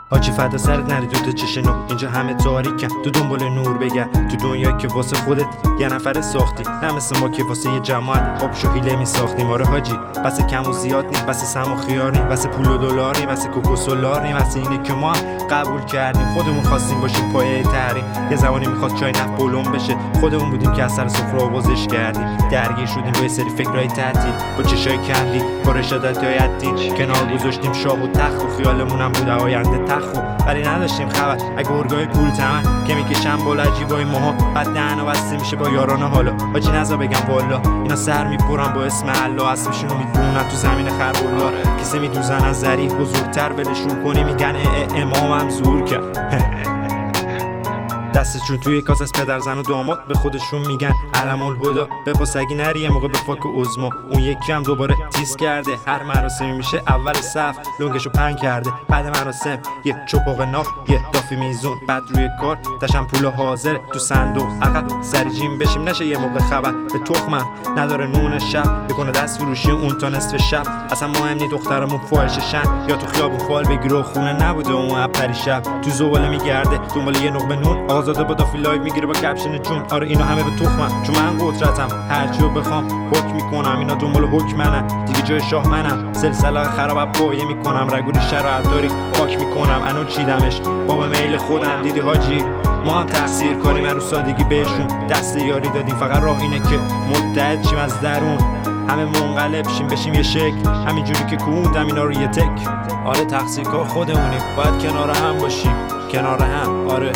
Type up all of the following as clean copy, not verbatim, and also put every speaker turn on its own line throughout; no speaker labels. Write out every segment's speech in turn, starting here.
حاجی فدا سرت نری تو چش نو، اینجا همه تاریکن، تو دنبال نور بگرد تو دنیایی که واسه خودت یه نفر ساختی، نه مثل ما که واسه یه جماعت آبشو حیله میساختیم. آره حاجی بس کم و زیاد نیم، بس سم و خیار نیم، بس پول و دلار نیم، بس کوکو سولار نیم، بس اینه که ما هم قبول کردیم خودمون خواستیم باشیم پایه تحریم. یه زمانی میخواست چای نفت بلون بشه، خودمون بودیم که از سر سفره آوازش کردیم. درگیر شدیم با یه سری فکرای تعطیل، با چشای کندی، با رشادت‌های عدین کنار گذاشتیم شاه و تخت و خیالمون هم بود آینده تخت، ولی نداشتیم خبر اگه گرگای گول تمن که میکشن بالا عجیبای ماها بعد دهنا بسته میشه با یارانه. حالا حاجی نزا بگم والا اینا سر میپرن با اسم الله، اسمشونو میدونن تو زمین خربلا، کسی میدوزن از ذریح بزرگتر ولشون کنی میگن امامم زور کرد. دستشون توی کاس از پدر زن و داماد به خودشون میگن علم الهدا، بپاس اگه نری یه موقع به فاک و عظما. اون یکی هم دوباره تیز کرده، هر مراسمی میشه اول صف لنگشو پن کرده، بعد مراسم یه چپاق ناف یه دافی میزون، بعد روی کار داشتن پول حاضر تو صندوق عقب سری جیم بشیم نشه یه موقع خبر به تخمم نداره نون شب بکنه دست فروشی اون تا نصف شب. اصلا مهم نی دخترمون فاحشه‌شن یا تو خیابون فال بگیره خونه نبوده اون اپری شب تو زباله میگرده دنبال یه نقمه نون، آزاده با دافی لایو میگیره با کپشن جون. آره اینا همه به تخمم چون من قدرتم، هرچیو بخوام حکم میکنم، اینا دنبال حکمنن دیگه جای شاه منم، سلسله خراب بایه میکنم، رگوری شرایط داری پاک میکنم، انو چیدمش با به میل خودم. دیدی حاجی ما هم تقصیر کنیم رو سادگی بهشون دست یاری دادیم، فقط راه اینه که متحد شیم از درون، همه منقلب شیم بشیم یه شکل، همینجوری که کوندم اینا رو یه تک. آره تقصیرکار خودمونیم، باید کنار هم باشیم، کنار هم. آره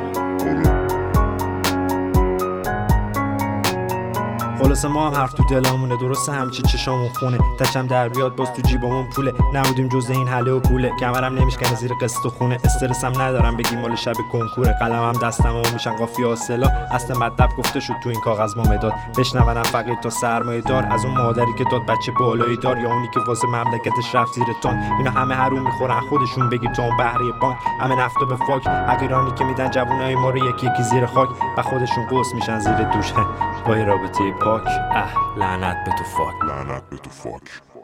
خلاصه ما هم حرف تو دلمونه، درسته همچی چشامون خونه، تشم در بیاد باز تو جیبامون پوله، نبودیم جز این حله و پوله، کمرم نمیشکنه زیر قسط و خونه، استرسم ندارم بگیم مال شب کنکوره، قلمم دستم و میشن قافیه حاصلا، اصل مطلب گفته شد تو این کاغذ ما مداد، بشنونم فقیر تا سرمایه دار، از اون مادری که داد بچه بالایی دار یا اونی که واسه مملکتش رفت زیر تان، اینا همه حروم میخورن خودشون بگیر تا اون بهره بانک، همه نفتو به فاک، حقیرانی که میدن جوونای ما رو یکی یکی زیر خاک و خودشون قوس میشن زیر دوش با رابطه پاک. لعنت به تو فاک،
لعنت به تو فاک.